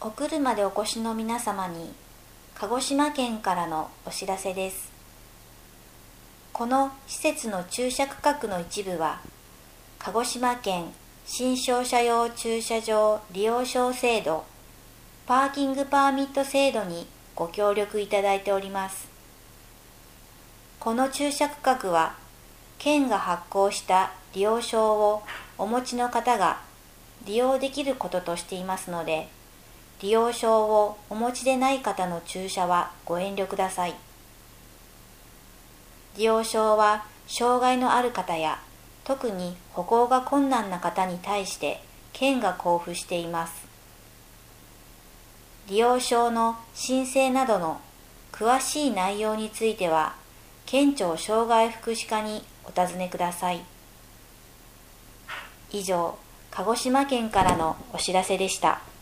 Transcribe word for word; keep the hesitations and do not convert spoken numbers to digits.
お車でお越しの皆様に、鹿児島県からのお知らせです。この施設の駐車区画の一部は、鹿児島県新商車用駐車場利用証制度、パーキングパーミット制度にご協力いただいております。この駐車区画は、県が発行した利用証をお持ちの方が利用できることとしていますので、利用証をお持ちでない方の駐車はご遠慮ください。利用証は障害のある方や特に歩行が困難な方に対して県が交付しています。利用証の申請などの詳しい内容については、県庁障害福祉課にお尋ねください。以上、鹿児島県からのお知らせでした。